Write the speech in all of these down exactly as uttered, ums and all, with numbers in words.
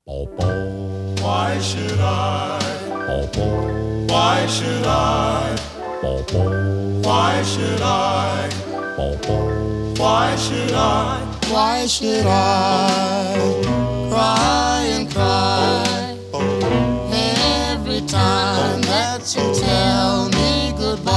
Why should I? Why should I? Why should I? Why should I? Why should I cry and cry every time that you tell me goodbye?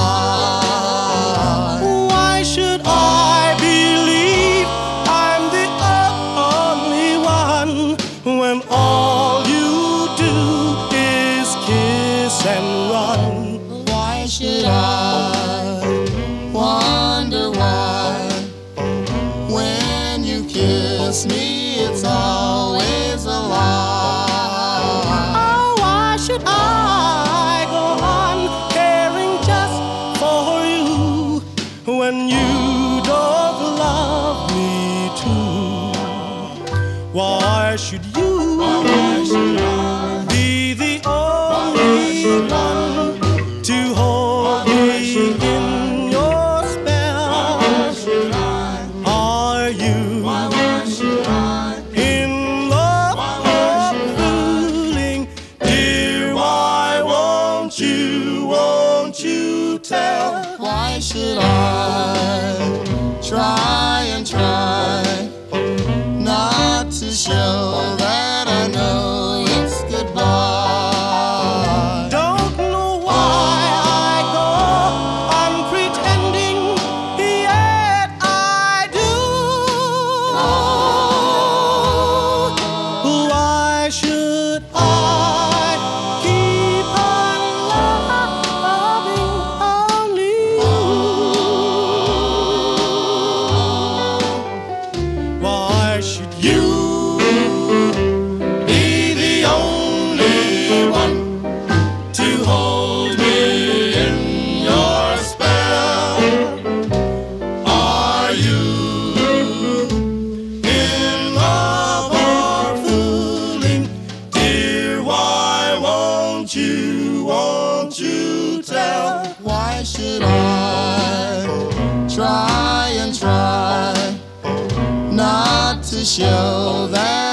Why should I believe I'm the only one when all you do is kiss and run? Why should I wonder why when you kiss me it's always a lie? Oh, why should I go on caring just for you when you don't love me too? Why should you Why should I be the only one to hold me in your spell? Why should I Are you Why should I in love or fooling? Dear, why won't you, won't you tell? Why should I try and try not to show that I know it's goodbye? Don't know why I go on pretending, yet I do. Why should I keep on loving only you? Why should you be the only one to hold me in your spell? Are you in love or fooling? Dear, why won't you, won't you tell? Why should I try and try not to show that